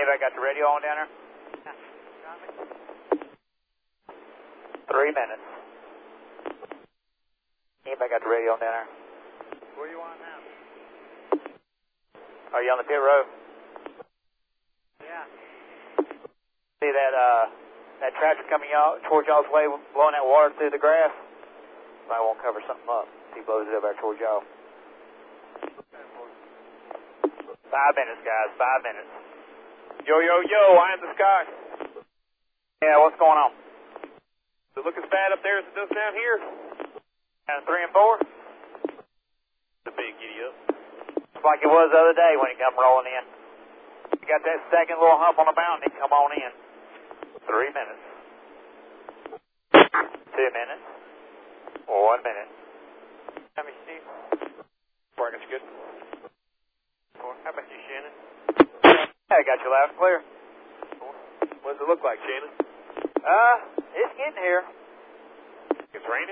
Anybody got the radio on down there? 3 minutes. Anybody got the radio on down there? Where you on now? Are you on the pit road? Yeah. See that tractor coming out towards y'all's way, blowing that water through the grass? Might want to cover something up. He blows it up there towards y'all. 5 minutes, guys. 5 minutes. Yo, yo, yo, I am the sky. Yeah, what's going on? Does it look as bad up there as it does down here? And 3 and 4? The big giddy up. It's like it was the other day when he come rolling in. You got that second little hump on the mountain, he come on in. 3 minutes. 2 minutes. 1 minute. How many, Steve? Bracket's good. 4. How about you, Shannon? I got you loud and clear. What does it look like, Shannon? It's getting here. It's raining?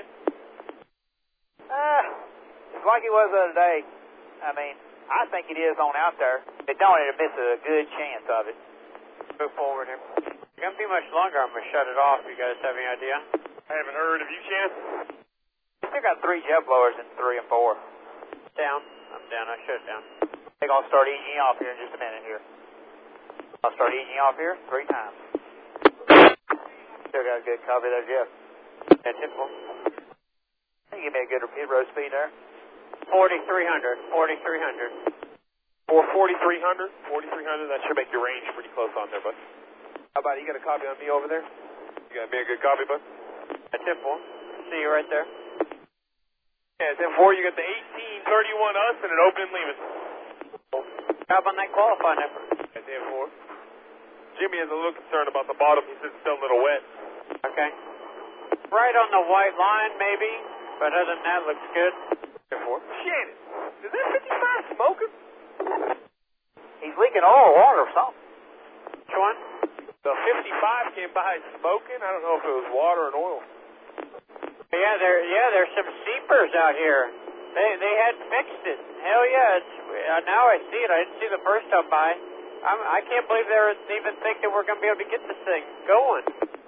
It's like it was the other day. I mean, I think it is on out there. If it don't, it'll miss a good chance of it. Move forward here. It's going to be much longer. I'm going to shut it off. You guys have any idea? I haven't heard. Have you, Shannon? Still got 3 jet blowers in 3 and 4. Down. I'm down. I shut it down. They're going to start eating you off here in just a minute here. I'll start eating you off here 3 times. Still got a good copy there, Jeff. That's it, for. Can you give me a good repeat road speed there? 4,300. 4,300. Or 4,300? 4,300, that should make your range pretty close on there, bud. How about you got a copy on me over there? You got me a good copy, bud? That's it, for. See you right there. Yeah, it's M4, you got the 1831 us and an open and leaving. Job on that qualifying effort. That's M4. Jimmy has a little concern about the bottom. He says it's still a little wet. Okay. Right on the white line, maybe, but other than that, looks good. M4. Shannon, is that 55 smoking? He's leaking oil or water or something. Which one? The 55 came by smoking. I don't know if it was water and oil. Yeah, there's some seepers out here. They had fixed it. Hell yeah! Now I see it. I didn't see the first time by. I can't believe they even think that we're going to be able to get this thing going.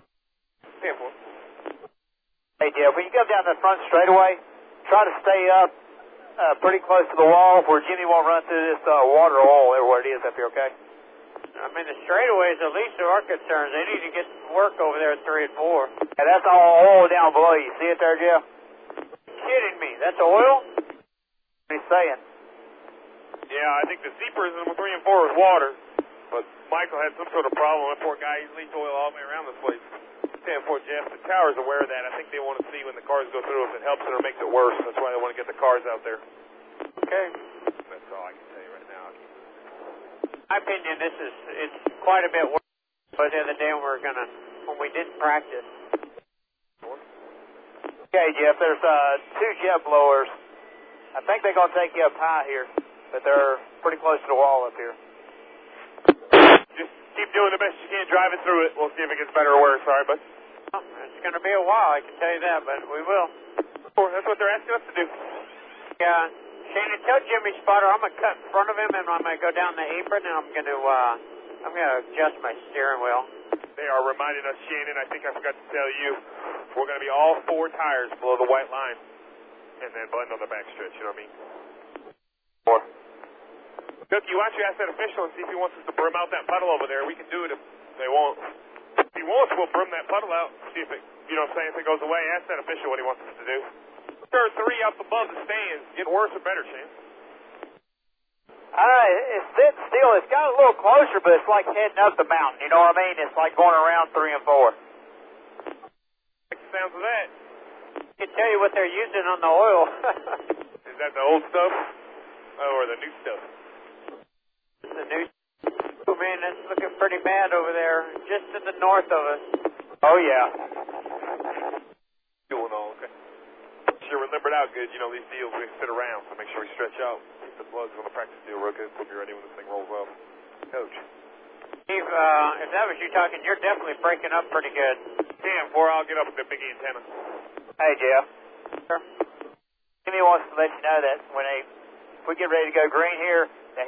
Hey, Jeff, when you come down the front straightaway, try to stay up pretty close to the wall where Jimmy won't run through this water or oil everywhere it is up here, okay? I mean, the straightaways, at least there are concerns. They need to get work over there at 3 and 4. And that's all oil down below you. See it there, Jeff? Kidding me? That's oil? What he's saying. Yeah, I think the seepers in 3 and 4 was water. But Michael had some sort of problem. That poor guy, he's leaked oil all the way around this place. 10-4, Jeff, the tower's aware of that. I think they want to see when the cars go through if it helps it or makes it worse. That's why they want to get the cars out there. Okay. That's all I can tell you right now. My opinion, it's quite a bit worse than the other day when we didn't practice. Okay, Jeff, there's 2 jet blowers. I think they're going to take you up high here, but they're pretty close to the wall up here. Just keep doing the best you can, driving through it. We'll see if it gets better or worse. All right, bud? It's going to be a while, I can tell you that, but we will. That's what they're asking us to do. Yeah. Shannon, tell Jimmy Spotter I'm going to cut in front of him, and I'm going to go down the apron, and I'm going to adjust my steering wheel. They are reminding us, Shannon, I think I forgot to tell you, we're going to be all 4 tires below the white line, and then blend on the backstretch, you know what I mean? 4. Cookie, why don't you ask that official and see if he wants us to brim out that puddle over there? We can do it if they won't. If he wants, we'll brim that puddle out, see if it, you know what I'm saying, if it goes away. Ask that official what he wants us to do. There are 3 up above the stands. Getting worse or better, Shane? It's sitting still. It's got a little closer, but it's like heading up the mountain. You know what I mean? It's like going around 3 and 4. Like the sounds of that. I can tell you what they're using on the oil. Is that the old stuff? Oh, or the new stuff? It's the new stuff. Oh, man, it's looking pretty bad over there, just to the north of us. Oh, yeah. Doing all okay. Sure, we're limbered out good. You know, these deals, we sit around, so make sure we stretch out. Keep the plugs on the practice deal real good. We'll be ready when this thing rolls off. Coach. Steve, if that was you talking, you're definitely breaking up pretty good. Damn, before I'll get up with the big antenna. Hey, Jeff. Sure. Jimmy wants to let you know that if we get ready to go green here, that he's going to run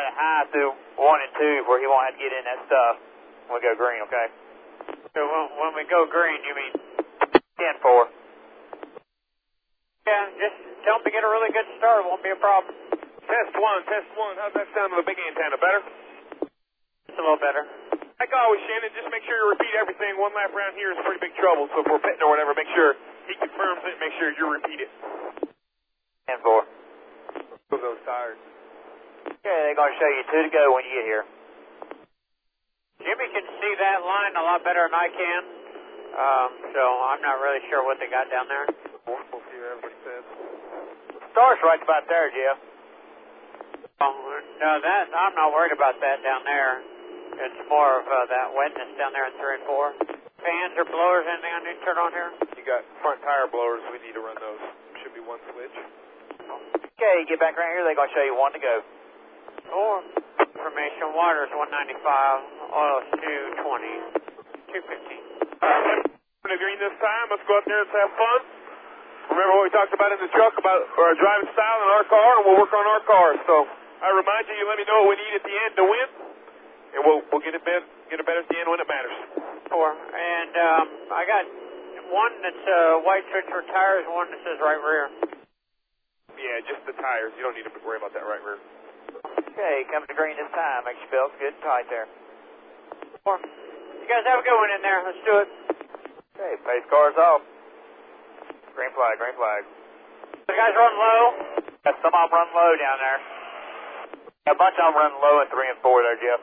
running high through 1 and 2 where he won't have to get in that stuff when we go green, okay? So when we go green, you mean? 10-4. Yeah, just tell them to get a really good start. It won't be a problem. Test one. How's that sound on the big antenna? Better? It's a little better. Like always, Shannon, just make sure you repeat everything. One lap around here is pretty big trouble, so if we're pitting or whatever, make sure he confirms it, make sure you repeat it. 10-4. Move those tires. Okay, they're going to show you 2 to go when you get here. Jimmy can see that line a lot better than I can, so I'm not really sure what they got down there. We'll see what everybody says. Start's right about there, Jeff. Oh, no, I'm not worried about that down there. It's more of that wetness down there in 3 and 4. Fans or blowers, anything I need to turn on here? You got front tire blowers. We need to run those. Should be one switch. Okay, get back right here. They're going to show you 1 to go. 4. Information, water is 195, oil is 220, 250. We're green this time. Let's go up there and have fun. Remember what we talked about in the truck about our driving style in our car, and we'll work on our cars. So I remind you, you let me know what we need at the end to win, and we'll get it better at the end when it matters. 4. And I got one that's white switch for tires, one that says right rear. Yeah, just the tires. You don't need to worry about that right rear. Okay, coming to green this time. Make your belts good and tight there. 4. You guys have a good one in there. Let's do it. Okay, pace cars off. Green flag, green flag. The guys run low. Got some of them run low down there. Got a bunch of them running low in 3 and 4 there, Jeff.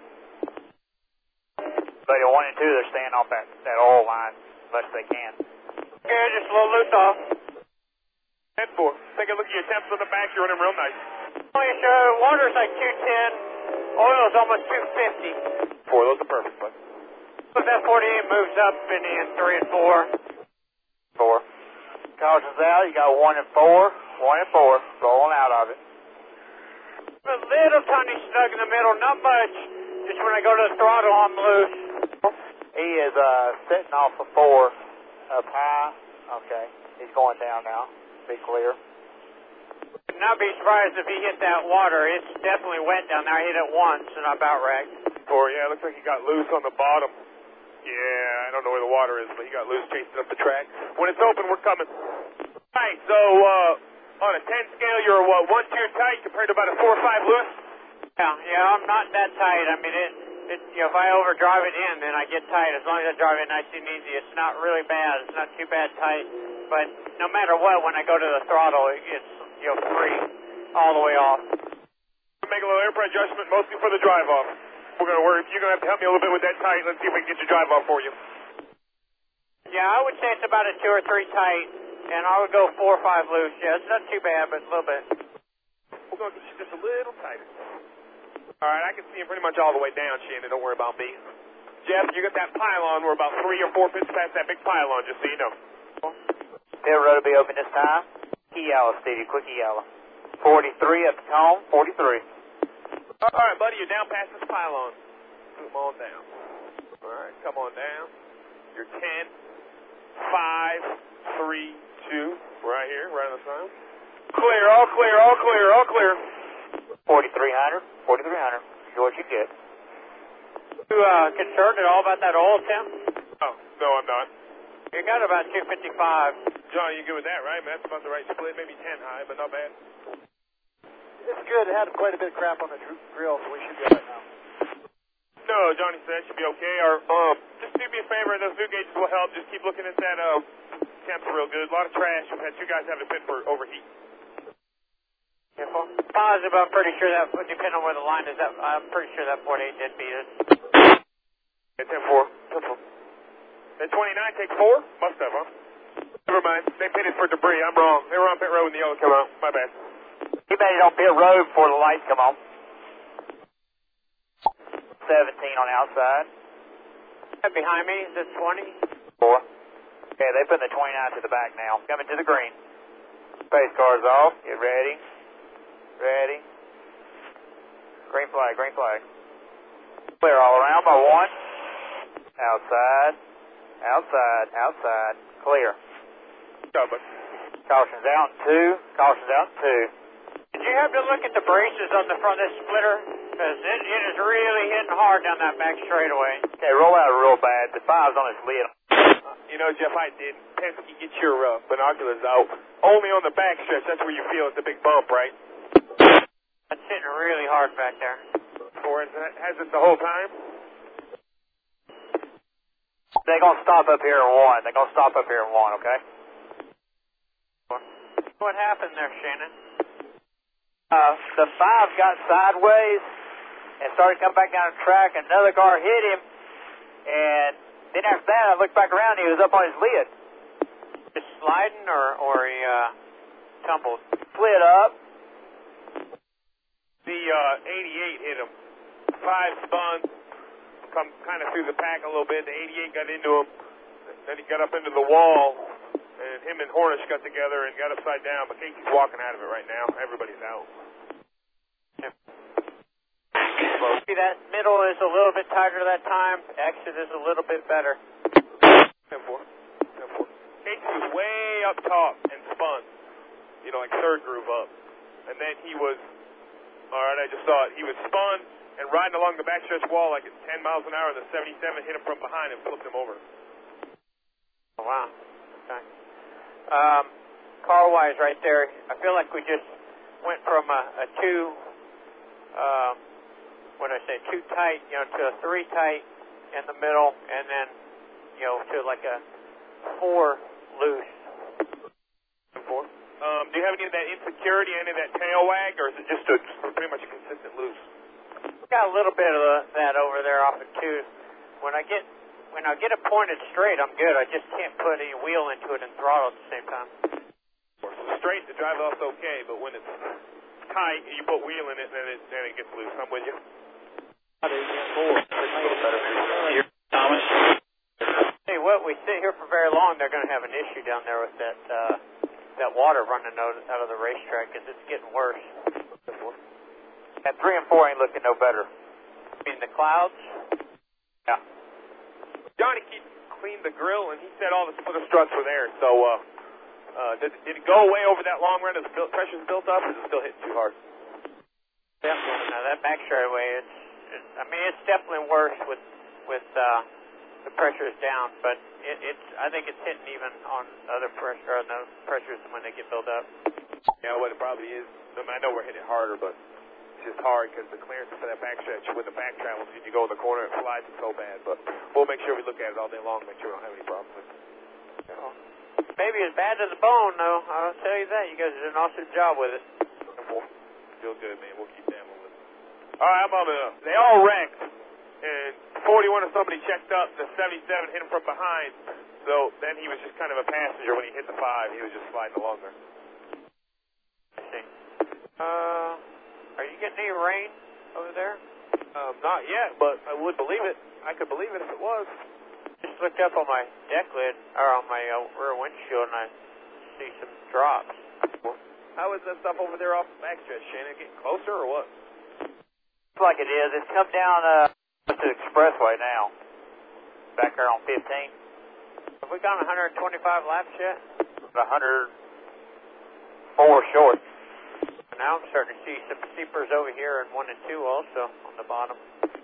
But in 1 and 2, they're staying off that oil line as much as they can. Okay, just a little loose off. 10-4. Take a look at your temps on the back. You're running real nice. Water's like 210. Oil's almost 250. 4. Those are perfect, bud. But that 48 moves up in 3 and 4. 4. Caution's out. You got 1 and 4. 1 and 4. Rolling out of it. A little tiny snug in the middle. Not much. Just when I go to the throttle, I'm loose. He is sitting off of 4 up high. Okay. He's going down now. Be clear. Would not be surprised if he hit that water. It's definitely wet down there. I hit it once and I about wrecked. 4. Yeah, looks like he got loose on the bottom. Yeah, I don't know where the water is, but he got loose chasing up the track. When it's open, we're coming. All right, so on a 10 scale, you're 1-2 tight compared to about a 4 or 5 loose? Yeah, I'm not that tight. I mean, if I overdrive it in, then I get tight. As long as I drive it nice and easy, it's not really bad. It's not too bad tight. But no matter what, when I go to the throttle, it's free all the way off. Make a little air pressure adjustment, mostly for the drive off. We're going to worry. You're going to have to help me a little bit with that tight. Let's see if we can get your drive off for you. Yeah, I would say it's about a 2 or 3 tight, and I would go 4 or 5 loose. Yeah, it's not too bad, but a little bit. We're going to get you just a little tighter. All right, I can see him pretty much all the way down, Shannon. Don't worry about me. Jeff, you got that pylon. We're about 3 or 4 pits past that big pylon, just so you know. Pit road will be open this time. Key yellow, Stevie. Quick yellow. 43 up the cone. 43. All right, buddy, you're down past this pylon. Come on down. All right, come on down. You're 10, 5, 3, 2. Right here, right on the sign. Clear, all clear, all clear, all clear. 4,300. 4,300. See what you get. You concerned at all about that oil, Tim? Oh, no, I'm not. You got about 255. John, you good with that, right? That's about the right split. Maybe 10 high, but not bad. It's good. It had quite a bit of crap on the grill, so we should be right now. No, Johnny said it should be okay. Or, just do me a favor, those new gauges will help. Just keep looking at that temps real good. A lot of trash. We've had 2 guys having to pit for overheat. Careful. Positive, I'm pretty sure that, depending on where the line is, I'm pretty sure that 48 did beat it. Yeah, 10-4. 10-4. That 29 takes 4? Must have, huh? Never mind. They pitted for debris. I'm wrong. They were on pit road when the yellow came out. My bad. He made it on pit road before the lights come on. 17 on the outside. Behind me, is it 20? 4. Okay, they put the 29 to the back now. Coming to the green. Pace cars off. Get ready. Ready. Green flag, green flag. Clear all around by 1. Outside. Outside. Outside. Clear. Go, bud. Caution's out in 2. Caution's out in Did you have to look at the braces on the front of this splitter? Because it is really hitting hard down that back straightaway. Okay, roll out real bad. The 5's on its lid. You know, Jeff, I did. Penske, get your binoculars out. Only on the back stretch, that's where you feel it's a big bump, right? That's hitting really hard back there. Or has it the whole time? They're going to stop up here in 1. They're going to stop up here in 1, okay? What happened there, Shannon? The 5 got sideways and started coming back down the track. Another car hit him, and then after that, I looked back around, he was up on his lid. Just sliding or he tumbled? Slid up. The 88 hit him. 5 spun, come kind of through the pack a little bit. The 88 got into him. Then he got up into the wall, and him and Hornish got together and got upside down. But Casey's walking out of it right now. Everybody's out. See, that middle is a little bit tighter that time. Exit is a little bit better. 10-4. 10-4. Casey was way up top and spun. You know, like third groove up. And then he was, all right, I just saw it. He was spun and riding along the backstretch wall like at 10 miles an hour. The 77 hit him from behind and flipped him over. Oh, wow. Okay. Car-wise right there, I feel like we just went from a 2, what did I say, 2 tight, you know, to a 3 tight in the middle, and then, you know, to like a 4 loose. 4. Do you have any of that insecurity, any of that tail wag, or is it just pretty much a consistent loose? Got a little bit of that over there off of 2. When I get it pointed straight, I'm good. I just can't put any wheel into it and throttle at the same time. So straight, the drive off's okay, but when it's tight, you put wheel in it, then it gets loose. I'm with you. Thomas. Hey, what we sit here for very long, they're going to have an issue down there with that water running out of the racetrack because it's getting worse. And 3 and 4 ain't looking no better. I mean, the clouds? Yeah. Johnny cleaned the grill, and he said all the splitter struts were there. So, did it go away over that long run as the pressure's built up, or is it still hitting too hard? Definitely. No, that back straightaway, it's definitely worse with the pressure is down, but I think it's hitting even on other pressure, on those pressures when they get built up. Yeah, what it probably is. I know we're hitting it harder, but it's just hard because the clearance for that backstretch with the back travels, if you go in the corner, it slides so bad. But we'll make sure we look at it all day long, make sure we don't have any problems with it. Maybe as bad as the bone, though. I'll tell you that. You guys did an awesome job with it. Feel good, man. We'll keep that moving. All right, I'm on it up. They all wrecked, and 41 or somebody checked up. The 77 hit him from behind, so then he was just kind of a passenger when he hit the 5. He was just sliding along there. I see. Are you getting any rain over there? Not yet, but I would believe it. I could believe it if it was. Just looked up on my deck lid, or on my rear windshield, and I see some drops. How is that stuff over there off the backstretch, Shannon? Getting closer or what? Looks like it is. It's come down to the expressway now. Back there on 15. Have we gone 125 laps yet? 104 short. Now I'm starting to see some seepers over here in 1 and 2 also on the bottom.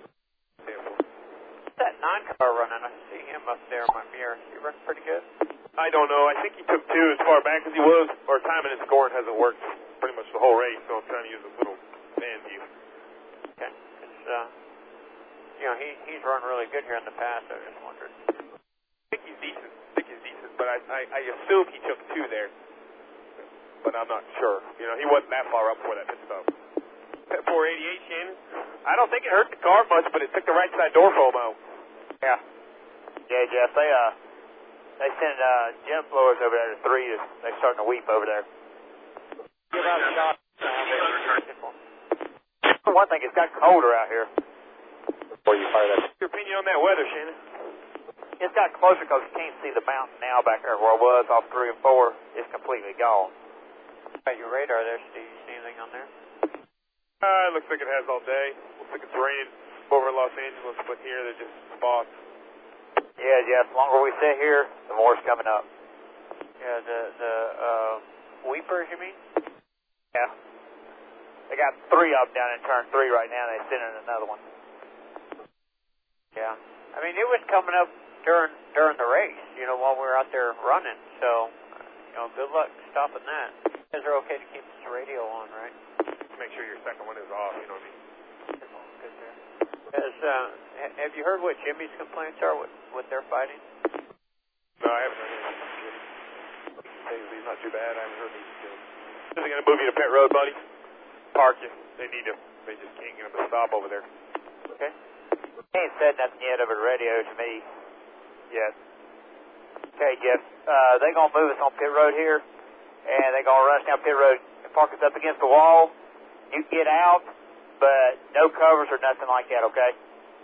That 9 car running, I see him up there in my mirror. He runs pretty good. I don't know. I think he took 2 as far back as he was, or timing his scoring hasn't worked pretty much the whole race, so I'm trying to use a little fan view. Okay. It's, he's run really good here in the past. I was just wondering. I think he's decent. But I assume he took 2 there. But I'm not sure. You know, he wasn't that far up before that pit stop. Pit 488, Shannon. I don't think it hurt the car much, but it took the right side door foam out. Yeah. Yeah, Jeff. They sent gem blowers over there to 3. They're starting to weep over there. Give out a shot. One thing, it's got colder out here. Before you fire that. What's your opinion on that weather, Shannon? It's got closer because you can't see the mountain now back there where I was off 3 and 4. It's completely gone. Got your radar there, Steve. You see anything on there? It looks like it has all day. Looks like it's raining over Los Angeles, but here they're just spots. Yeah, Jeff. The longer we sit here, the more it's coming up. Yeah, the weepers, you mean? Yeah. They got 3 of them down in turn 3 right now. They're sending another one. Yeah. I mean, it was coming up during the race, you know, while we were out there running. So, you know, good luck stopping that. You guys are okay to keep this radio on, right? Make sure your second one is off, you know what I mean? Good there. Have you heard what Jimmy's complaints are, what they're fighting? No, I haven't heard anything. He's not too bad. I haven't heard anything. Is he going to move you to pit road, buddy? Park you. They need to. They just can't get him to stop over there. Okay. He ain't said nothing yet over the radio to me yet. Okay, Jeff. They're going to move us on pit road here, and they're going to run us down pit road and park us up against the wall. You can get out, but no covers or nothing like that, okay?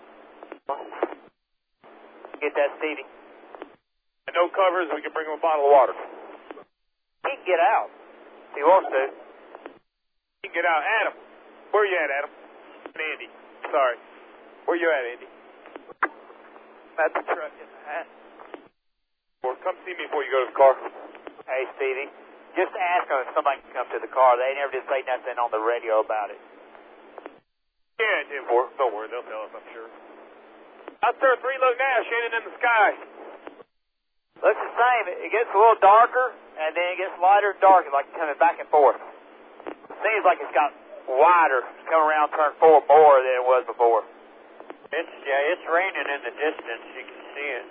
Get that, Stevie? And no covers, we can bring him a bottle of water. He can get out if he wants to. He can get out. Adam, where you at, Adam? Andy, sorry. Where you at, Andy? At the truck in the hat. Well, come see me before you go to the car. Hey, Stevie, just ask them if somebody can come to the car. They never did say nothing on the radio about it. Yeah, 10-4. Don't worry, they'll tell us, I'm sure. How's turn 3 look now, Shannon, in the sky? Looks the same. It gets a little darker, and then it gets lighter and darker, like coming back and forth. Seems like it's got wider, coming around turn 4 more than it was before. It's raining in the distance. You can see it.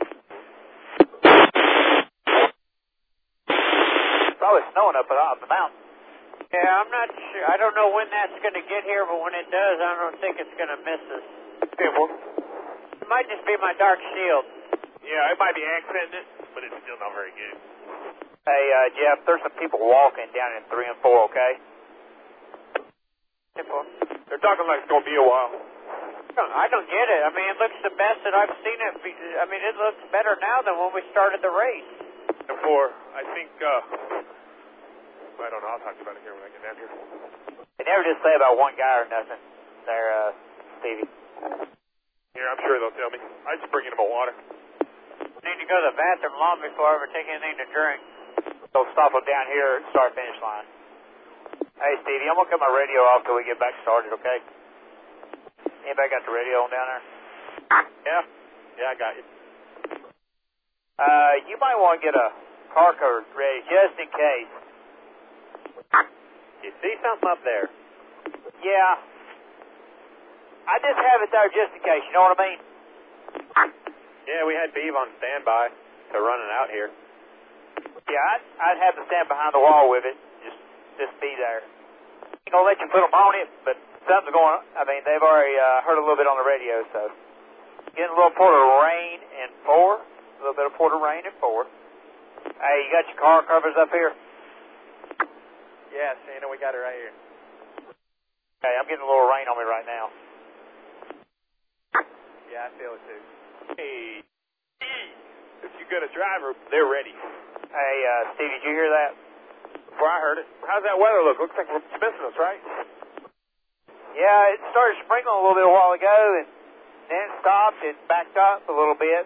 It's probably snowing up the mountain. Yeah, I'm not sure. I don't know when that's going to get here, but when it does, I don't think it's going to miss us. 10-4. It might just be my dark shield. Yeah, it might be accenting it, but it's still not very good. Hey, Jeff, there's some people walking down in 3 and 4, okay? 10-4. They're talking like it's going to be a while. I don't get it. I mean, it looks the best that I've seen it. I mean, it looks better now than when we started the race. 10-4, I think, I don't know, I'll talk about it here when I get down here. They never did say about one guy or nothing there, Stevie. Here, I'm sure they'll tell me. I just bring him a water. Need to go to the bathroom long before I ever take anything to drink. So stop them down here at start finish line. Hey, Stevie, I'm going to cut my radio off till we get back started, okay? Anybody got the radio on down there? Yeah, I got you. You might want to get a car cover ready just in case. You see something up there? Yeah. I just have it there just in case, you know what I mean? Yeah, we had Beav on standby to run it out here. Yeah, I'd have to stand behind the wall with it. Just be there. Ain't gonna let you put them on it, but something's going on. I mean, they've already heard a little bit on the radio, so. Getting a little port of rain in 4. A little bit of port of rain in 4. Hey, you got your car covers up here? Yeah, Shannon, we got it right here. Hey, I'm getting a little rain on me right now. Yeah, I feel it too. Hey, if you got a driver, they're ready. Hey, Steve, did you hear that? Before I heard it. How's that weather look? Looks like we're missing us, right? Yeah, it started sprinkling a little bit a while ago, and then it stopped and backed up a little bit.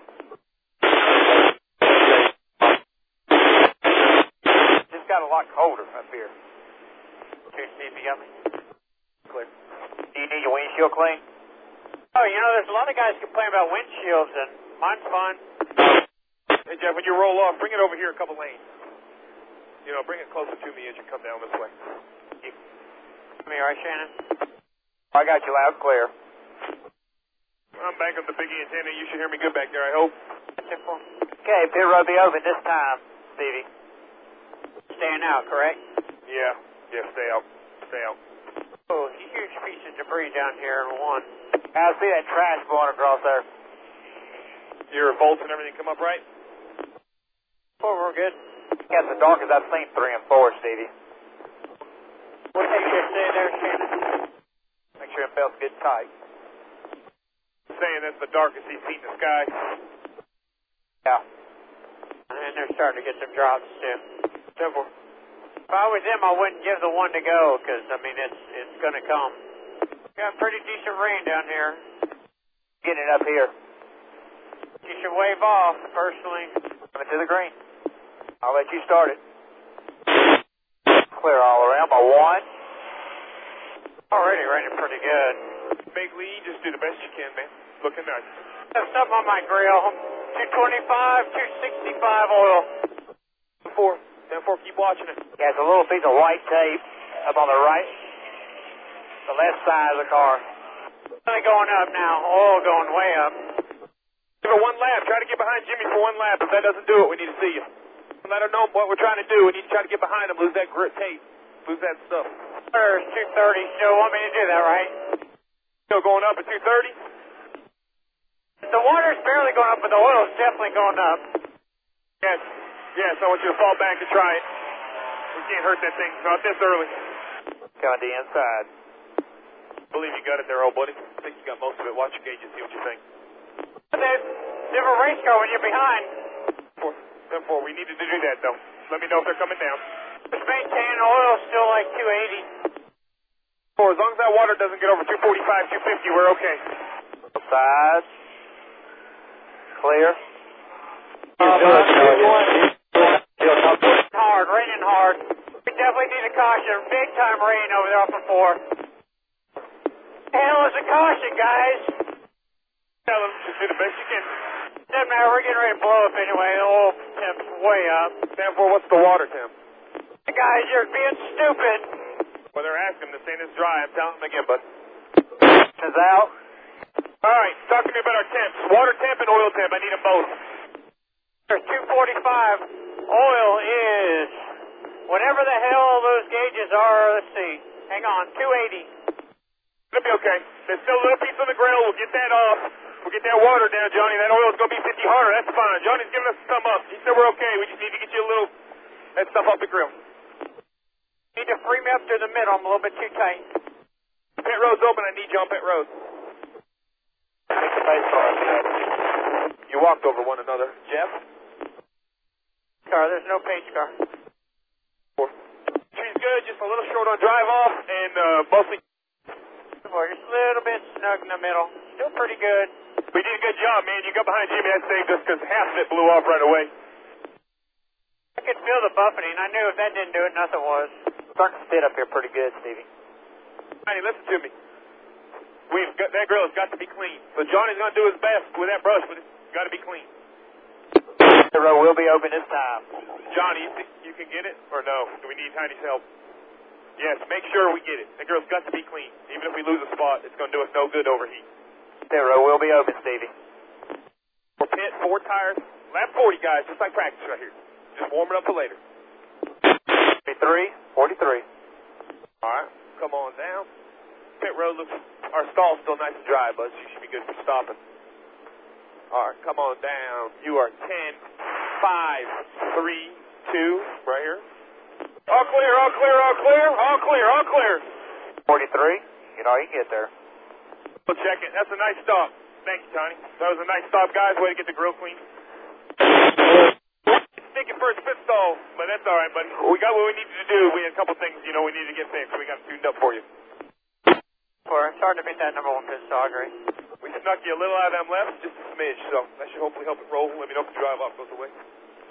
Just got a lot colder up here. Here, Steve, you got me? Clear. Do you need your windshield clean? Oh, you know, there's a lot of guys complaining about windshields, and mine's fine. Hey, Jeff, when you roll off, bring it over here a couple lanes. You know, bring it closer to me as you come down this way. Me, all right, Shannon? I got you loud and clear. I'm back up the biggie antenna. You should hear me good back there, I hope. Okay, pit road be open this time, Stevie. Staying out, correct? Yeah, stay out. Stay out. Oh, huge piece of debris down here in 1. I see that trash blowing across there. Your bolts and everything come up right? Oh, we're good. That's the darkest I've seen 3 and 4, Stevie. What did you say there, Shannon? Make sure it belt's good tight. Saying that's the darkest he's seen in the sky. Yeah. And they're starting to get some drops, too. 10-4. If I was them, I wouldn't give the 1 to go, because, I mean, it's going to come. Got pretty decent rain down here. Getting it up here. You should wave off, personally. Coming to the green. I'll let you start it. Clear all around by 1. Already raining pretty good. Big Lee, just do the best you can, man. Looking nice. Have something on my grill. 225, 265 oil. 10-4, keep watching it. Yeah, it's a little piece of white tape up on the right, the left side of the car. Only going up now. Oil going way up. Give it one lap. Try to get behind Jimmy for one lap. If that doesn't do it, we need to see you. Let her know what we're trying to do. We need to try to get behind him, lose that grit tape, lose that stuff. There's 230. Still want me to do that, right? Still going up at 230? The water's barely going up, but the oil's definitely going up. Yes, I want you to fall back and try it. We can't hurt that thing. Not this early. Coming to the inside. Believe you got it there, old buddy. I think you got most of it. Watch your gauges, see what you think. Different race car when you're behind. 10-4, we needed to do that, though. Let me know if they're coming down. Just maintain oil's still like 280. 4, as long as that water doesn't get over 245, 250, we're okay. Side. Clear. Hard, raining hard. We definitely need a caution. Big time rain over there off of 4. Hell is a caution, guys. Tell them, just do the best you can. Doesn't matter, we're getting ready to blow up anyway. The oil temp's way up. 10-4, what's the water temp? Guys, you're being stupid. Well, they're asking. They're saying it's dry. I'm telling them again, bud. Is out. All right, talk to me about our temps. Water temp and oil temp. I need them both. There's 245. Oil is whatever the hell those gauges are. Let's see. Hang on, 280. It'll be okay. There's still a little piece on the grill. We'll get that off. We'll get that water down, Johnny. That oil's going to be 50 harder. That's fine. Johnny's giving us a thumb up. He said we're okay. We just need to get you a little that stuff off the grill. Need to free me up to the middle. I'm a little bit too tight. Pit road's open. I need you on pit road. Take the pace car. You walked over one another. Jeff? Car, there's no pace car. 4. She's good. Just a little short on drive off and mostly. Just a little bit snug in the middle. Still pretty good. We did a good job, man. You got behind Jimmy. That saved us because half of it blew off right away. I could feel the buffeting. I knew if that didn't do it, nothing was. Starting to spit up here pretty good, Stevie. Johnny, listen to me. That grill has got to be clean. So Johnny's going to do his best with that brush, but it's got to be clean. The road will be open this time. Johnny, you think you can get it or no? Do we need Tiny's help? Yes, make sure we get it. That grill's got to be clean. Even if we lose a spot, it's going to do us no good overheat. The road will be open, Stevie. For pit, 4 tires, lap 40, guys, just like practice right here. Just warm it up for later. 43. All right, come on down. Pit road looks, our stall's still nice and dry, bud, so you should be good for stopping. All right, come on down. You are 10, 5, 3, 2, right here. All clear, all clear, all clear, all clear, all clear. 43. You know, you can get there. We'll check it. That's a nice stop. Thank you, Tony. That was a nice stop, guys. Way to get the grill clean. Sticking for his pit stall, but that's all right, buddy. We got what we needed to do. We had a couple things, we needed to get fixed. We got them tuned up for you. We're starting to beat that number 1 pit stall, I agree. We snuck you a little out of them left, just a smidge, so that should hopefully help it roll. Let me know if the drive off goes away.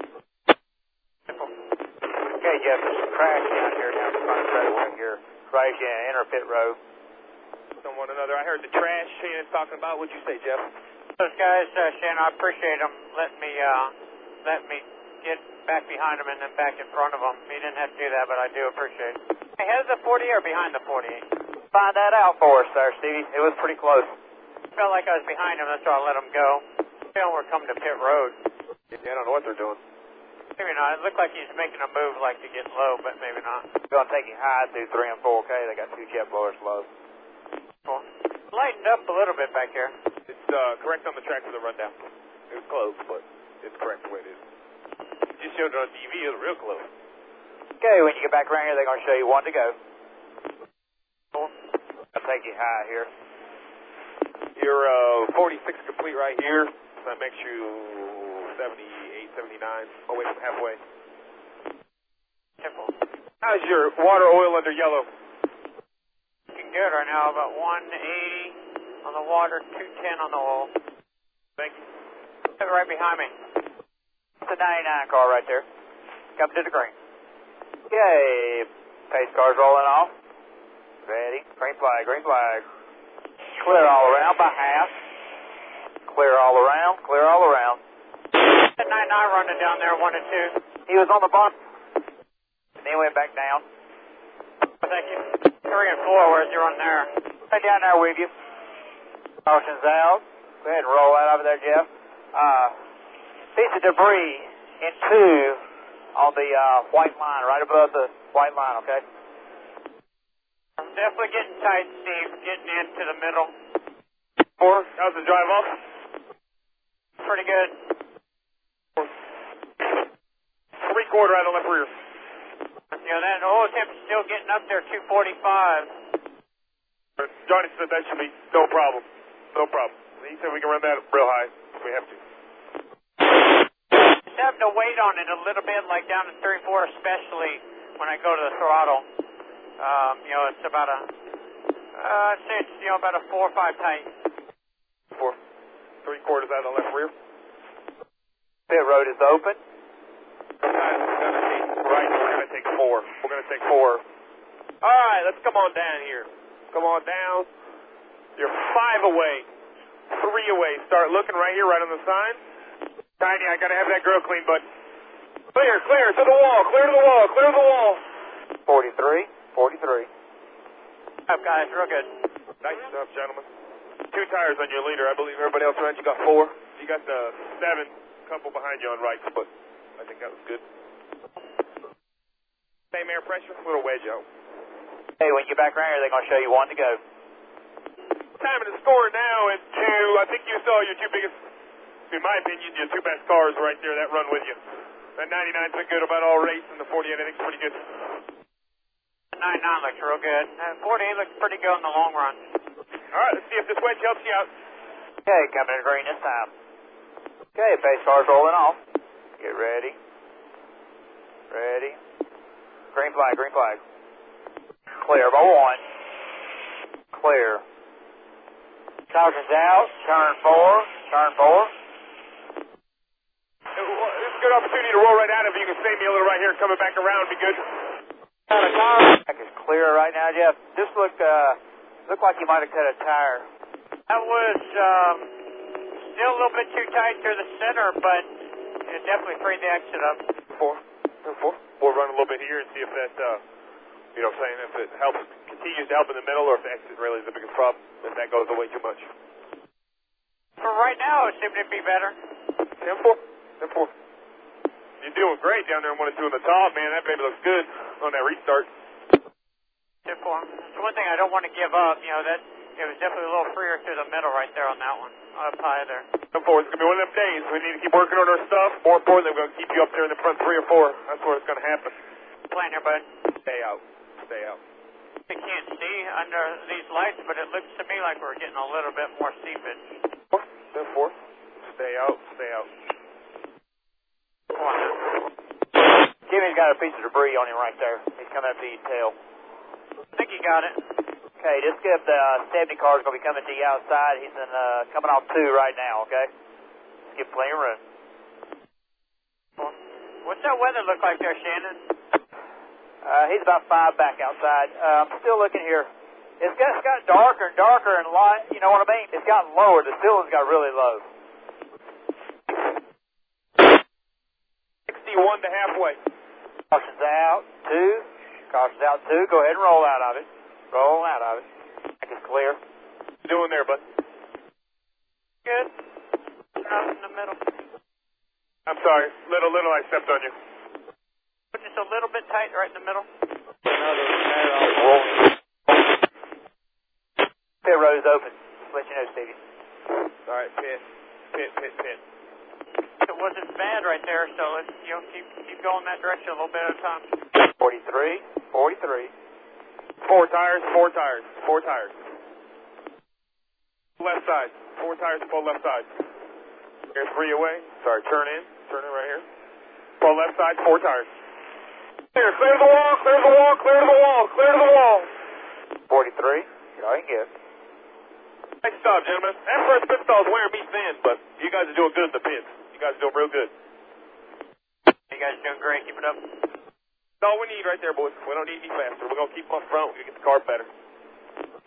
Okay, Jeff, there's some crash down here down the front straightaway here. Right in inner pit road. On one another. I heard the trash Shannon's talking about. What'd you say, Jeff? Those guys, Shannon, I appreciate them letting me get back behind them and then back in front of them. He didn't have to do that, but I do appreciate it. Ahead of the 40 or behind the 48? Find that out for us there, Stevie. It was pretty close. Felt like I was behind him, that's why I let him go. Feeling we're coming to pit road. Yeah, I don't know what they're doing. Maybe not. It looked like he's making a move like to get low, but maybe not. Going to take you high through 3 and 4K. They got 2 jet blowers low. Cool. Lightened up a little bit back here. It's correct on the track for the rundown. It was close, but it's correct the way it is. Just showed it on TV. It was real close. Okay, when you get back around here, they're going to show you 1 to go. Cool. I'll take you high here. You're 46 complete right here. So that makes you 78, 79, away from halfway. Simple. How's your water, oil under yellow? Looking good right now. About 180 on the water, 210 on the oil. Thank you. Right behind me. It's a 99 car right there. Coming to the green. Okay, pace car's rolling off. Ready. Green flag, green flag. Clear all around by half. Clear all around, clear all around. 99 running down there, 1 and 2. He was on the bump, and then went back down. Thank you. 3 and 4, where's your run there? Right down there with you. Caution's out. Go ahead and roll that over there, Jeff. Piece of debris in 2 on the white line, right above the white line, okay? I'm definitely getting tight, Steve. Getting into the middle. 4, how's the drive off? Pretty good. 3/4 out of left rear. You know, that oil temp's still getting up there, 245. Johnny said that should be no problem. No problem. He said we can run that real high if we have to. Just having to wait on it a little bit, like down to 3/4, especially when I go to the throttle. You know, it's about a, I'd say it's, you know, about a 4 or 5 tight. 4, 3/4 out of left rear. Pit road is open. Right, we're going to take 4. We're going to take 4. All right, let's come on down here. Come on down. You're 5 away. 3 away. Start looking right here, right on the sign. Tiny, I got to have that grill clean, bud. Clear, clear, to the wall, clear to the wall, clear to the wall. 43, 43. Up, guys, real good. Nice stuff, gentlemen. 2 tires on your leader. I believe everybody else around you got 4. You got the 7, couple behind you on rights, but I think that was good. Same air pressure, little wedge out. Hey, when you get back around here, they're going to show you 1 to go. Time of the score now is 2. I think you saw your 2 biggest, in my opinion, your 2 best cars right there that run with you. That 99's been good about all race, and the 48 I think is pretty good. 99 looks real good. 48 looks pretty good in the long run. All right, let's see if this wedge helps you out. Okay, coming to green this time. Okay, pace car's rolling off. Get ready. Ready. Green flag, green flag. Clear by 1. Clear. Caution's out. Turn 4. Turn 4. It's a good opportunity to roll right out. If you can save me a little right here, coming back around would be good. Back is clear right now, Jeff. This looked like you might have cut a tire. That was still a little bit too tight through the center, but it definitely freed the exit up. 4. We'll run a little bit here and see if that, you know what I'm saying, if it helps, continues to help in the middle, or if the exit really is the biggest problem, if that goes away too much. For right now, it seemed to be better. 10-4. 10-4. You're doing great down there in 1 and 2 on the top, man. That baby looks good on that restart. 10-4. It's one thing I don't want to give up. You know, that it was definitely a little freer through the middle right there on that one. Up high there. 10-4. It's going to be one of them days. We need to keep working on our stuff. More importantly, we're going to keep you up there in the front 3 or 4. That's where it's going to happen. Playing here, bud. Stay out. Stay out. I can't see under these lights, but it looks to me like we're getting a little bit more seepage. 10-4. Stay out. Stay out. Jimmy's got a piece of debris on him right there. He's coming up to your tail. I think you got it. Okay, just give the 70 car's going to be coming to you outside. He's in, coming off 2 right now, okay? Just give plenty of room. What's that weather look like there, Shannon? He's about 5 back outside. I'm still looking here. It's got darker and darker and light, you know what I mean? It's gotten lower. The ceiling's got really low. 61 to halfway. Caution's out. 2. Caution's out 2. Go ahead and roll out of it. Roll out of it. Back is clear. What you doing there, bud? Good. Up in the middle. I'm sorry. Little I stepped on you. Just a little bit tight right in the middle. Pit road is open. Just let you know, Stevie. All right, pit. It wasn't bad right there, so let's keep going that direction a little bit at a time. 43. 4 tires. Left side. 4 tires, pull left side. Here's 3 away. Sorry, turn in right here. Pull left side, 4 tires. Clear the wall. 43. Get all you can get. Nice job, gentlemen. That first pit stall is wearing me thin, but you guys are doing good in the pits. You guys are doing real good. You guys are doing great. Keep it up. That's all we need right there, boys. We don't need any faster. We're going to keep on front. We're going to get the car better.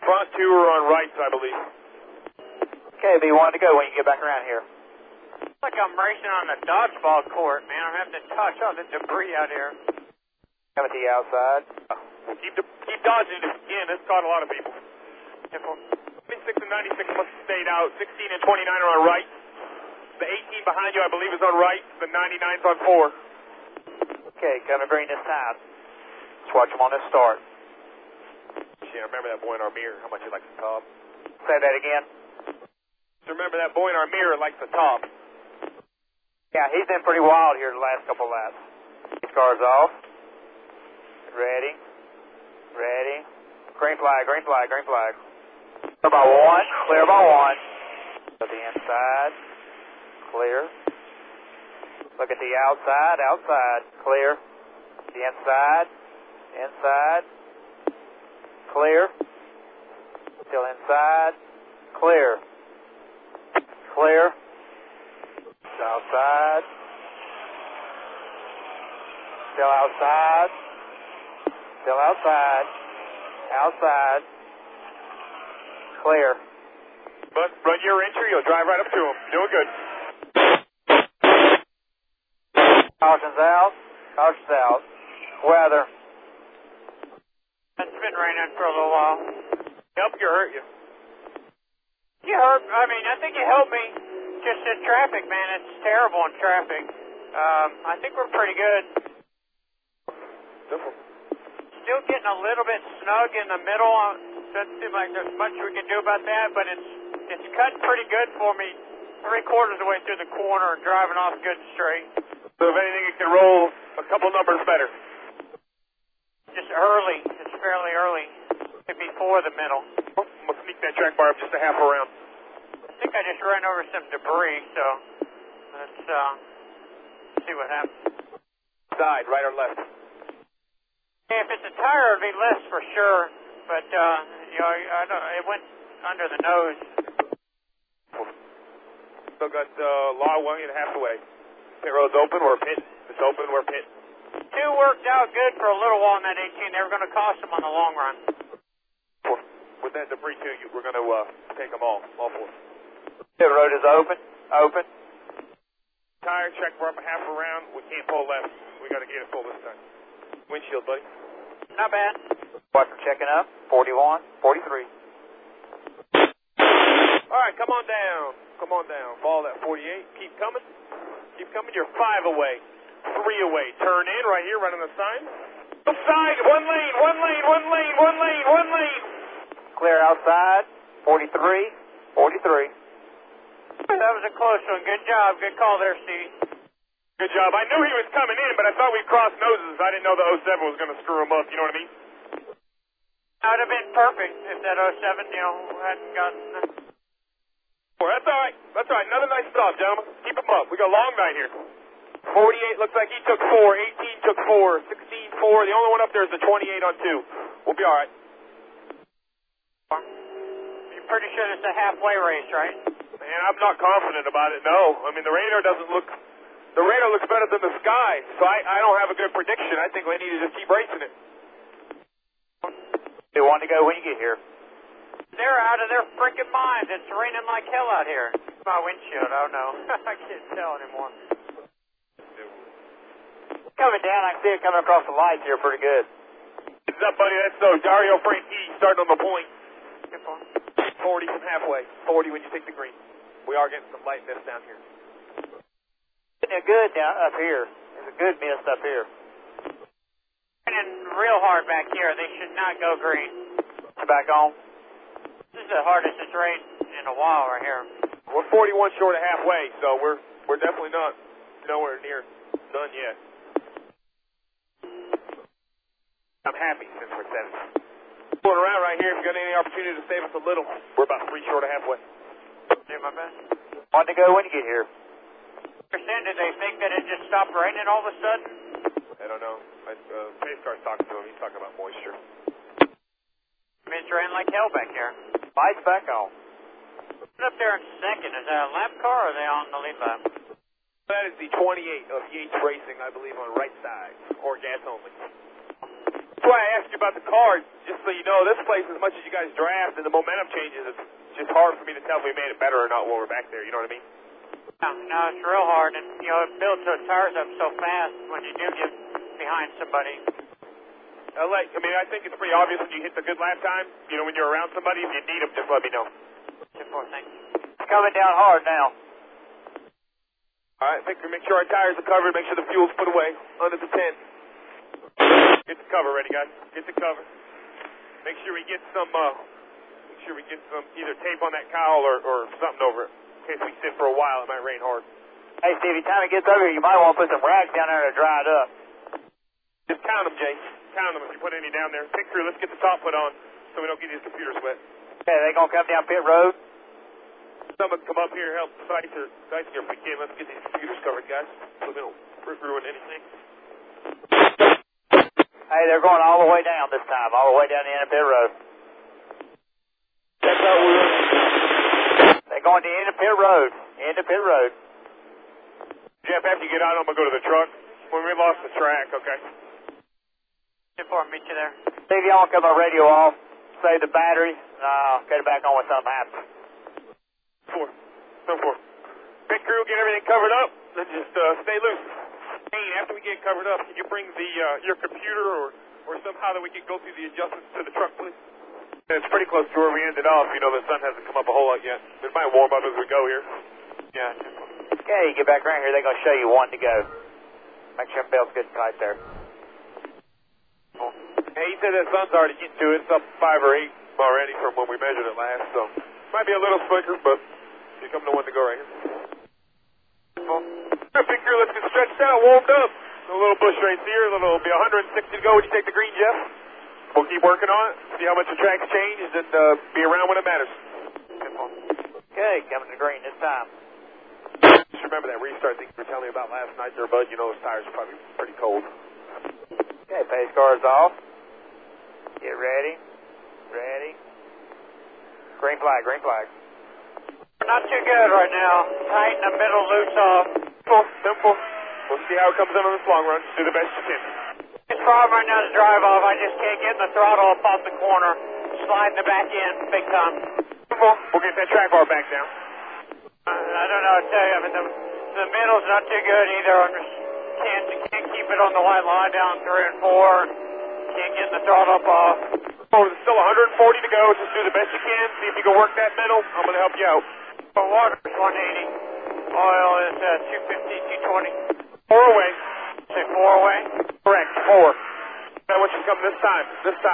Front two are on rights, I believe. Okay, B1 to go when you get back around here. It's like I'm racing on a dodgeball court, man. I'm having to touch all the debris out here. Coming to the outside. We'll keep dodging it again. It's caught a lot of people. 26 and 96 must have stayed out. 16 and 29 are on right. The 18 behind you, I believe, is on right. The 99's on 4. Okay, coming green this time. Let's watch them on this start. Yeah, remember that boy in our mirror, how much he likes the top. Say that again. Remember that boy in our mirror likes the top. Yeah, he's been pretty wild here the last couple laps. These cars off. Ready. Ready. Green flag, green flag, green flag. Clear by one, clear by one. To the inside. Clear. Look at the outside, outside. Clear. The inside. Inside. Clear. Still inside. Clear. Clear. Outside. Still outside. Still outside. Outside. Clear. But run your entry, you'll drive right up to him. Doing good. Caution's out. Caution's out. Weather. It's been raining for a little while. Help you or hurt you? You hurt, I think you helped me. Just in traffic, man. It's terrible in traffic. I think we're pretty good. Still getting a little bit snug in the middle. Doesn't seem like there's much we can do about that, but it's cutting pretty good for me. 3/4 of the way through the corner and driving off good and straight. So if anything, it can roll a couple numbers better. Just early. It's fairly early. Before the middle. I'm going to sneak that track bar up just a half around. I think I just ran over some debris, so let's see what happens. Side, right or left? If it's a tire, it'd be less for sure, but I don't. It went under the nose. Still got law 1.5 away. Pit road's open, we're pit. It's open, we're pit. 2 worked out good for a little while in that 18. They were going to cost them on the long run. With that debris too, we're going to take them all 4. The road is open. Open. Tire, check bar up a half around. We can't pull left. We got to get it full this time. Windshield, buddy. Not bad. Watch them checking up. 41, 43. All right, come on down. Come on down. Follow that 48. Keep coming. Keep coming. You're 5 away. 3 away. Turn in right here, right on the sign. Outside. 1 lane. 1 lane. 1 lane. 1 lane. 1 lane. Clear outside. 43, 43. That was a close one. Good job. Good call there, Stevie. Good job. I knew he was coming in, but I thought we'd cross noses. I didn't know the 07 was going to screw him up. You know what I mean? That would have been perfect if that 07, hadn't gotten... That's all right. That's all right. Another nice stop, gentlemen. Keep him up. We got a long night here. 48 looks like he took 4. 18 took 4. 16, 4. The only one up there is the 28 on 2. We'll be all right. You're pretty sure it's a halfway race, right? Man, I'm not confident about it, no. I mean, the radar looks better than the sky, so I don't have a good prediction. I think we need to just keep racing it. You want to go when you get here? They're out of their freaking minds. It's raining like hell out here. My windshield, oh no. I can't tell anymore. Coming down, I can see it coming across the lights here pretty good. What's up, buddy? That's Dario Franchi starting on the point. 40 from halfway. 40 when you take the green. We are getting some light mist down here. Getting a good down up here. There's a good mist up here. Raining real hard back here. They should not go green. Back on. This is the hardest it's rained in a while right here. We're 41 short of halfway, so we're definitely not nowhere near done yet. I'm happy since we're 7. Pulling around right here. If you got any opportunity to save us a little, we're about 3 short of halfway. Do my best. Want to go when you get here? Understand, did they think that it just stopped raining all of a sudden? I don't know. Pace car's talking to him. He's talking about moisture. I mean, it's raining like hell back here. Lights back on. Who's up there in second? Is that a lap car or are they on the lead lap? That is the 28 of Yates Racing, I believe, on right side, or gas only. That's why I asked you about the car, just so you know, this place, as much as you guys draft and the momentum changes, it's just hard for me to tell if we made it better or not while we're back there, you know what I mean? No, it's real hard, and, you know, it builds those tires up so fast when you do get behind somebody. I think it's pretty obvious when you hit the good lap time, you know, when you're around somebody. If you need them, just let me know. 10-4, thanks. It's coming down hard now. All right, make sure our tires are covered, make sure the fuel's put away under the tent. Get the cover ready, guys. Get the cover. Make sure we get some either tape on that cowl or something over it. In case we sit for a while, it might rain hard. Hey, Stevie, time it gets over here, you might want to put some rags down there to dry it up. Just count them, Jay. Count them if you put any down there. Pick through. Let's get the top put on so we don't get these computers wet. Okay, they going to come down pit road? Someone come up here and help Sice here if we can. Let's get these computers covered, guys, so we don't ruin anything. Hey, they're going all the way down this time, all the way down the end of pit road. That's how we're... They're going to the end of pit road. End of pit road. Jeff, after you get out, I'm going to go to the truck. When we lost the track, okay? 10-4, meet you there. Stevie, I'll cut my radio off, save the battery, and I'll cut it back on when something happens. 4. Pit crew, get everything covered up, then just stay loose. Hey, after we get covered up, can you bring the your computer or somehow that we can go through the adjustments to the truck, please? It's pretty close to where we ended off. You know, the sun hasn't come up a whole lot yet. It might warm up as we go here. Yeah. Okay, you get back around here, they're going to show you one to go. Make sure the belt's good and tight there. Hey, he said that sun's already getting to it. It's up 5 or 8 already from when we measured it last, so might be a little slicker, but here comes the one to go right here. Big crew, let's get stretched out, warmed up. A little bush race here, it'll be 160 to go when you take the green, Jeff. We'll keep working on it, see how much the track's changed, and be around when it matters. Okay, coming to green this time. Just remember that restart thing you were telling me about last night there, bud. You know those tires are probably pretty cold. Okay, pace car's off. Get ready. Ready. Green flag, green flag. Not too good right now. Tight in the middle, loose off. Simple. We'll see how it comes in on this long run. Do the best you can. It's problem right now to drive off. I just can't get in the throttle up off the corner. Sliding the back end big time. Simple. We'll get that track bar back down. I don't know what to tell you. I mean, the middle's not too good either. Can't keep it on the white line down 3 and 4. Can't get the throttle up off. Oh, there's still 140 to go. Just do the best you can. See if you can work that middle. I'm going to help you out. For water is 180. Oil is 250, 220. 4 away. Say 4 away? Correct, 4. That what should come this time.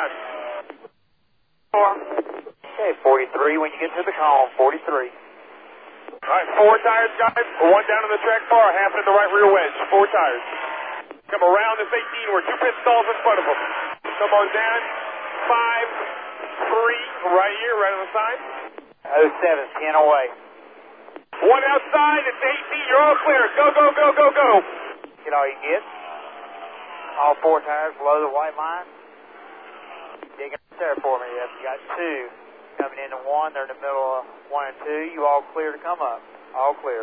4. Okay, 43 when you get to the cone, 43. All right, 4 tires, guys. 1 down in the track bar, half in the right rear wedge. 4 tires. Come around this 18. We're 2 pit stalls in front of them. Come on down. 5, 3, right here, right on the side. 07, 10 away. 1 outside, it's 18. You're all clear. Go, go, go, go, go. Get all you can get. All 4 tires below the white line. Dig up there for me. Yep, you got 2 coming into 1. They're in the middle of 1 and 2. You all clear to come up. All clear.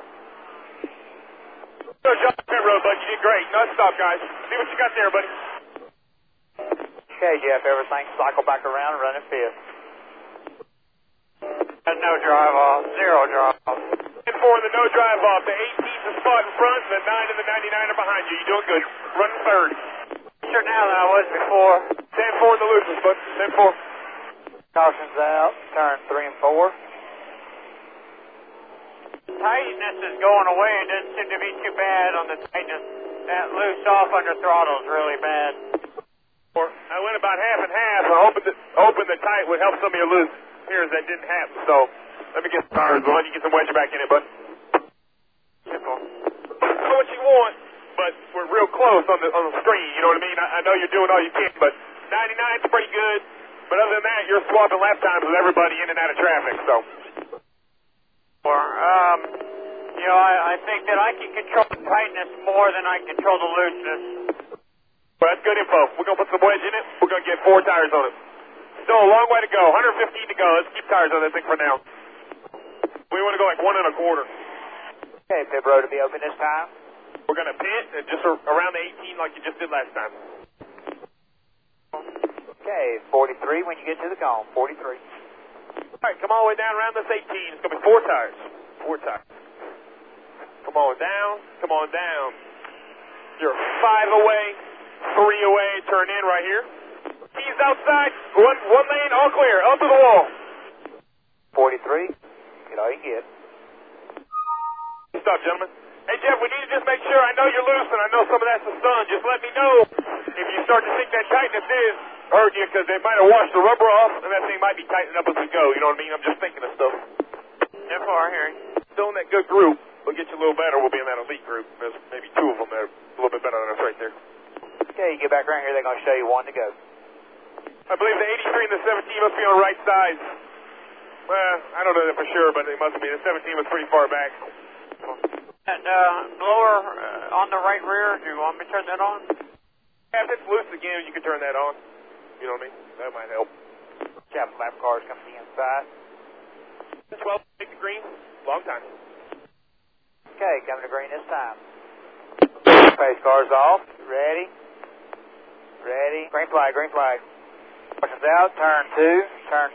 Good job, pit road, bud. You did great. Nice stop, guys. See what you got there, buddy. Okay, Jeff, everything cycle back around and run it 5th. No drive off. 0 drive off. 10-4 in the no drive off. The 18's the spot in front, and the 9 and the 99 are behind you. You're doing good. Running 3rd. Sure now than I was before. 10-4 in the looses, bud. 10-4. Caution's out. Turn 3 and 4. Tightness is going away. It doesn't seem to be too bad on the tightness. That loose off under throttle is really bad. I went about half and half. I hoping the tight would help some of your loose here as that didn't happen. So let me get the tires on. You get some wedge back in it, bud. Simple. I know what you want, but we're real close on the screen. You know what I mean? I know you're doing all you can, but 99's pretty good. But other than that, you're swapping lap times with everybody in and out of traffic. So. You know, I think that I can control the tightness more than I control the looseness. Well, that's good info. We're going to put some wedge in it. We're going to get 4 tires on it. Still a long way to go. 115 to go. Let's keep tires on that thing for now. We want to go like 1 1/4. Okay, pit road to be open this time. We're going to pit and just around the 18 like you just did last time. Okay, 43 when you get to the cone. 43. All right, come all the way down around this 18. It's going to be 4 tires. 4 tires. Come on down. Come on down. You're 5 away. 3 away. Turn in right here. Keys outside. One lane, all clear. Up to the wall. 43. Get all you get. Stop, gentlemen. Hey, Jeff, we need to just make sure. I know you're loose, and I know some of that's the sun. Just let me know if you start to think that tightness is hurting you, because they might have washed the rubber off, and that thing might be tightening up as we go. You know what I mean? I'm just thinking of stuff. Jeff R. here. Still in that good group. We'll get you a little better. We'll be in that elite group. There's maybe 2 of them that are a little bit better than us right there. Okay, you get back around here. They're going to show you 1 to go. I believe the 83 and the 17 must be on the right side. Well, I don't know that for sure, but it must be. The 17 was pretty far back. That blower on the right rear, do you want me to turn that on? Yeah, if it's loose again, you can turn that on. You know what I mean? That might help. Chapel lap cars coming to the inside. 12, take the green. Long time. Okay, coming to green this time. Pace cars off. Ready. Ready. Green flag, green flag. Caution's out. Turn 2. Turn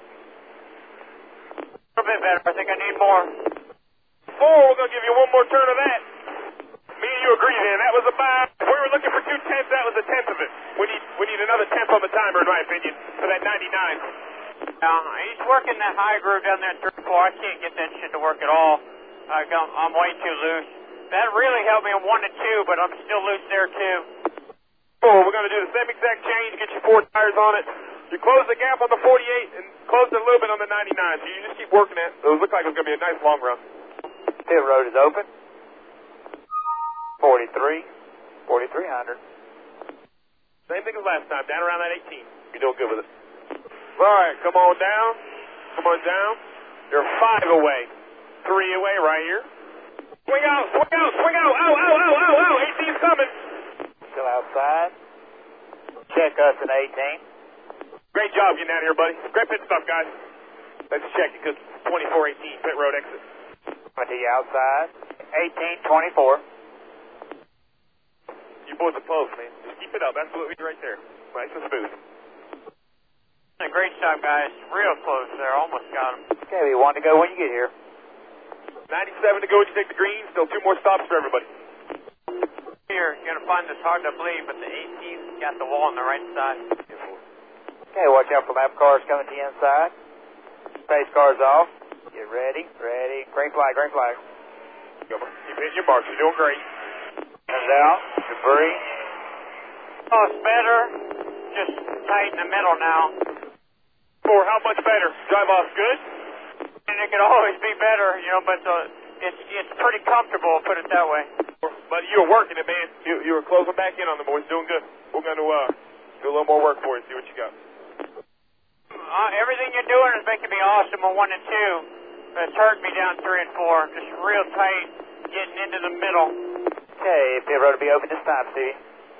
2. A little bit better. I think I need more. 4, we're going to give you 1 more turn of that. Me and you agree then. That was about, if we were looking for 2 tenths, that was a tenth of it. We need another tenth on the timer, in my opinion, for that 99. He's working that high groove down there in 3-4. I can't get that shit to work at all. I'm way too loose. That really helped me in 1 and 2, but I'm still loose there too. 4, we're going to do the same exact change, get you 4 tires on it. You close the gap on the 48 and close it a little bit on the 99. So you just keep working it. It looks like it's going to be a nice long run. Pit road is open. 43. 4300. Same thing as last time, down around that 18. You're doing good with it. All right, come on down. Come on down. You're 5 away. 3 away right here. Swing out, swing out, swing out. Ow, ow, ow, ow, ow. 18's coming. Still outside. Check us in 18. Great job getting out of here, buddy. Great pit stop, guys. Let's check it because 24-18 pit road exit. Coming to you outside. 18-24. You boys are close, man. Just keep it up. Absolutely right there. Nice and smooth. A great job, guys. Real close there. Almost got him. Okay, we 1 to go when you get here. 97 to go when you take the green. Still 2 more stops for everybody. Here, you're going to find this hard to believe, but the 18's got the wall on the right side. Okay, watch out for lap cars coming to the inside. Pace cars off. Get ready, ready. Green flag, green flag. Keep hitting your marks. You're doing great. Comes out. Debris. Oh, it's better. Just tight in the middle now. 4, how much better? Drive off good? And it could always be better, you know, but it's pretty comfortable, put it that way. But you were working it, man. You were closing back in on the boys. Doing good. We're going to do a little more work for you, see what you got. Everything you're doing is making me awesome on 1 and 2. But it's hurting me down 3 and 4. Just real tight, getting into the middle. Okay, pit road will be open this time, Stevie.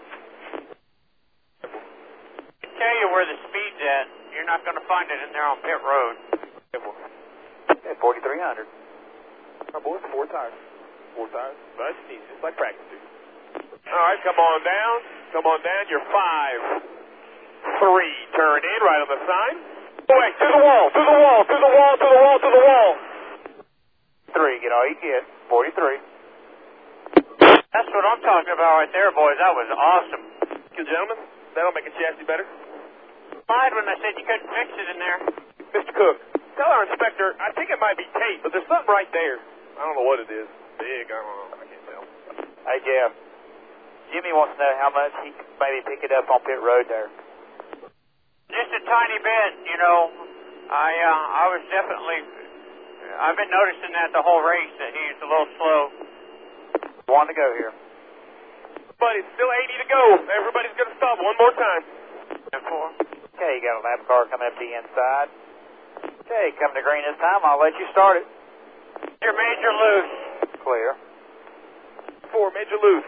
I can tell you where the speed's at. You're not going to find it in there on pit road. Okay, 4300. Our boys, 4 tires. 4 tires. Nice and easy. It's like practice, dude. All right, come on down. Come on down. You're 5. 3. Turn in right on the sign. Wait, to the wall. To the wall. To the wall. To the wall. To the wall. 3. Get all you get. 43. That's what I'm talking about right there, boys. That was awesome. Good gentlemen. That'll make a chassis better. Lied when I said you couldn't fix it in there. Mr. Cook, tell our inspector, I think it might be tape, but there's something right there. I don't know what it is. Big, I don't know. I can't tell. Hey, Jeff. Jimmy wants to know how much he can maybe pick it up on pit road there. Just a tiny bit, you know. I was definitely, I've been noticing that the whole race, that he's a little slow. 1 to go here. But it's still 80 to go. Everybody's going to stop 1 more time. 4. Okay, you got a lap car coming up to the inside. Okay, coming to green this time. I'll let you start it. You're major loose. Clear. 4, major loose.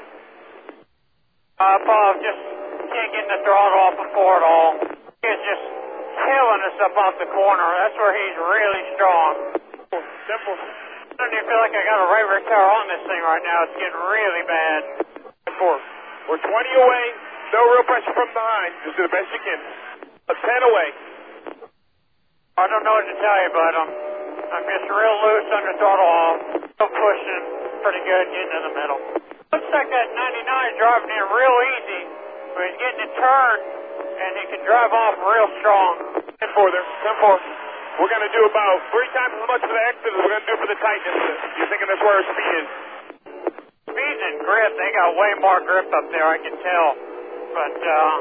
Paul, just can't get the throttle off the 4 at all. He's just killing us up off the corner. That's where he's really strong. Simple. I don't even feel like I got a right rear tower on this thing right now. It's getting really bad. 4. We're 20 away. No real pressure from behind. Just do the best you can. 10 away. I don't know what to tell you, but I'm just real loose under throttle off. Still pushing pretty good, getting in the middle. Looks like that 99 driving in real easy, but he's getting it turned, and he can drive off real strong. 10-4 there, 10-4. We're going to do about 3 times as much for the exit as we're going to do for the tightness. You're thinking that's where our speed is? Speed and grip, they got way more grip up there, I can tell. But,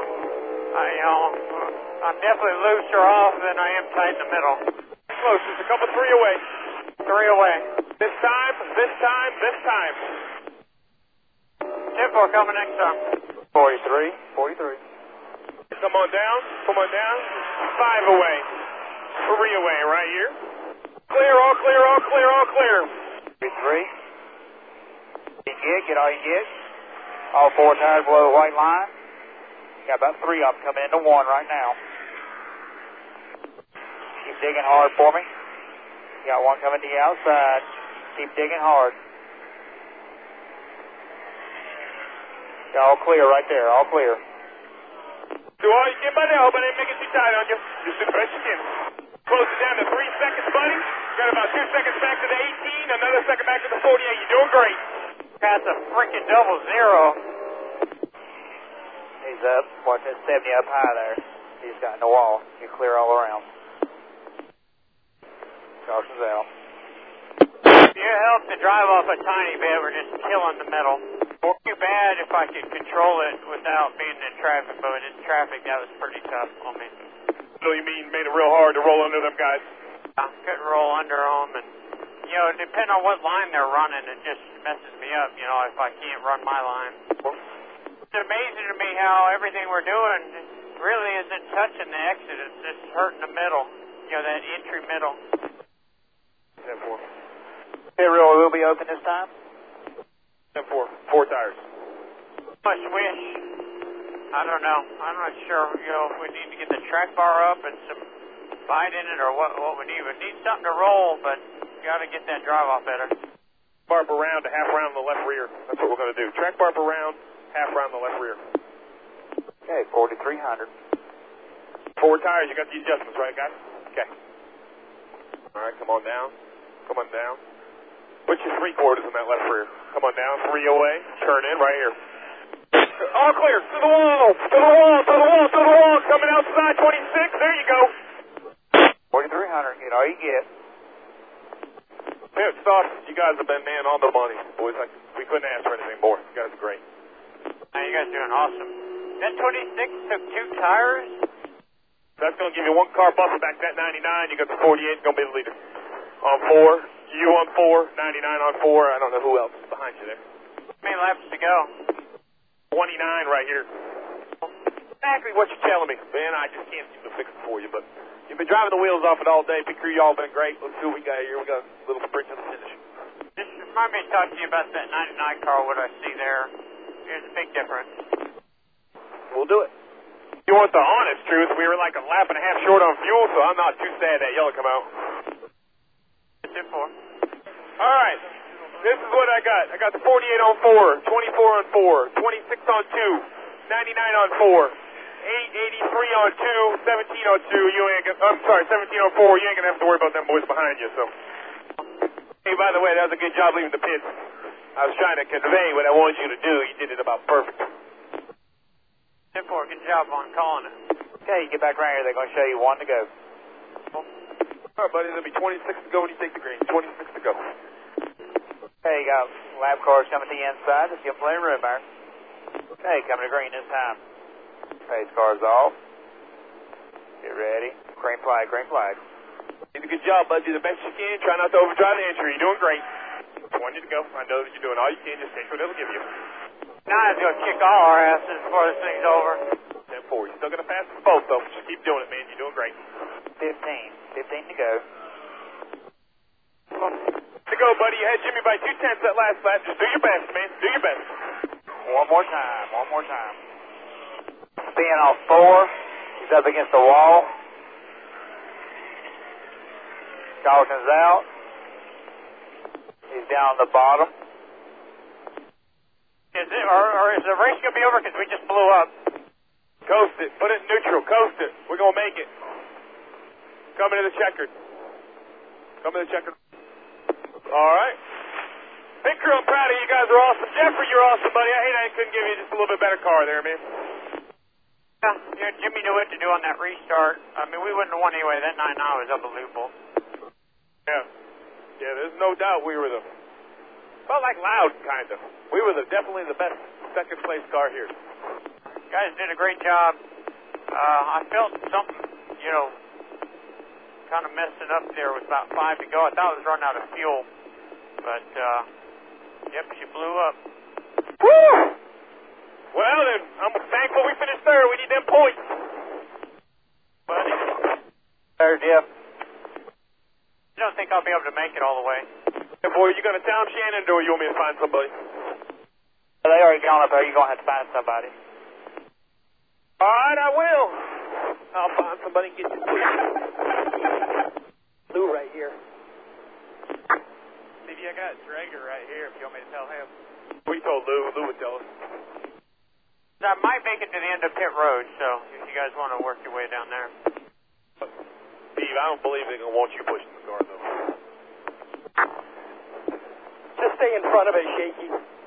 I'm definitely looser off than I am tight in the middle. Close, just a couple 3 away. 3 away. This time. 10-4 coming next time. 43. Come on down. 5 away. 3 away right here. Clear, all clear. 3. Get all you get. All 4 tires below the white line. Got about 3 of them coming into 1 right now. Keep digging hard for me. Got 1 coming to the outside. Keep digging hard. All clear right there, all clear. Do all you can, buddy. I hope I didn't make it too tight on you. Just do the best you can. Close it down to 3 seconds, buddy. Got about 2 seconds back to the 18, another second back to the 48. You're doing great. That's a freaking double zero. He's up. Watch that 70 up high there. He's got in the wall. You're clear all around. Caution's out. You helped to drive off a tiny bit. We're just killing the middle. Too bad if I could control it without being in traffic, but in traffic that was pretty tough on me. So you mean made it real hard to roll under them guys? I couldn't roll under them, and depending on what line they're running, it just messes me up. If I can't run my line. It's amazing to me how everything we're doing really isn't touching the exit. It's just hurting the middle. That entry middle. 10-4. Pit roll will be open this time. 10-4. 4 tires. Much wish. I don't know. I'm not sure, if we need to get the track bar up and some bite in it or what we need. We need something to roll, but got to get that drive off better. Barb around to half round the left rear. That's what we're going to do. Track barb around, half round the left rear. Okay, 4,300. 4 tires. You got the adjustments, right, guys? Okay. All right, come on down. Put your 3/4 in that left rear. Come on down, 3 away. Turn in right here. All clear. To the wall. Coming outside, 26. There you go. 4,300. Get all you get. Pit stop. You guys have been on the money, boys. We couldn't ask for anything more. You guys are great. Now you guys are doing awesome. That 26 took 2 tires. That's going to give you 1 car buffer back to that 99. You got the 48. Going to be the leader. On 4. You on 4. 99 on 4. I don't know who else is behind you there. How many laps to go? 29 right here. Exactly what you're telling me. Man, I just can't seem to fix it for you, but you've been driving the wheels off it all day. Pit crew, y'all been great. Let's see what we got here. We got a little sprint to the finish. Just remind me to talk to you about that 99 car, what I see there. There's a big difference. We'll do it. You want the honest truth, we were like a lap and a half short on fuel, so I'm not too sad that yellow come out. 10-4. All right. This is what I got. I got the 48 on 4, 24 on 4, 26 on 2, 99 on 4, 883 on 2, 17 on 2. I'm sorry, 17 on 4. You ain't going to have to worry about them boys behind you, so. Hey, by the way, that was a good job leaving the pits. I was trying to convey what I wanted you to do. You did it about perfect. 10-4, good job on calling it. Okay, you get back around here. They're going to show you 1 to go. All right, buddy. There'll be 26 to go when you take the green. 26 to go. Okay, you got lap cars coming to the inside. Just give them plenty of room there. Okay, coming to green this time. Pace cars off. Get ready. Green flag, green flag. You did a good job, bud. Do the best you can. Try not to overdrive the entry. You're doing great. I want you to go. I know that you're doing all you can. Just take what it'll give you. Now I'm going to kick all our asses before this thing's over. 10-4. You're still going to pass us both, though. Just keep doing it, man. You're doing great. 15 to go. To go, buddy. You had Jimmy by 2/10 that last lap. Just do your best, man. Do your best. One more time. Spin off 4. He's up against the wall. Caution's out. He's down the bottom. Is the race going to be over because we just blew up? Coast it. Put it in neutral. Coast it. We're going to make it. Coming to the checkered. Coming to the checkered. All right. Big crew, I'm proud of you. You guys are awesome. Jeffrey, you're awesome, buddy. I hate I couldn't give you just a little bit better car there, man. Yeah, Jimmy knew what to do on that restart. I mean, we wouldn't have won anyway. That 9-9 was unbelievable. Yeah. Yeah, there's no doubt we were felt like loud, kind of. We were definitely the best second place car here. Guys did a great job. I felt something, kind of messing up there with about 5 to go. I thought it was running out of fuel. But, yep, she blew up. Woo! Well, then, I'm thankful we finished third. We need them points. Buddy. Third, yep. I don't think I'll be able to make it all the way. Hey, boy, you going to Tom Shannon, or you want me to find somebody? They already gone up there. You're going to have to find somebody. All right, I will. I'll find somebody and get you. Lou right here. I got Drager right here if you want me to tell him. We told Lou. Lou would tell us. I might make it to the end of pit road, so if you guys want to work your way down there. Steve, I don't believe they're going to want you pushing the car, though. Just stay in front of it, Shaky.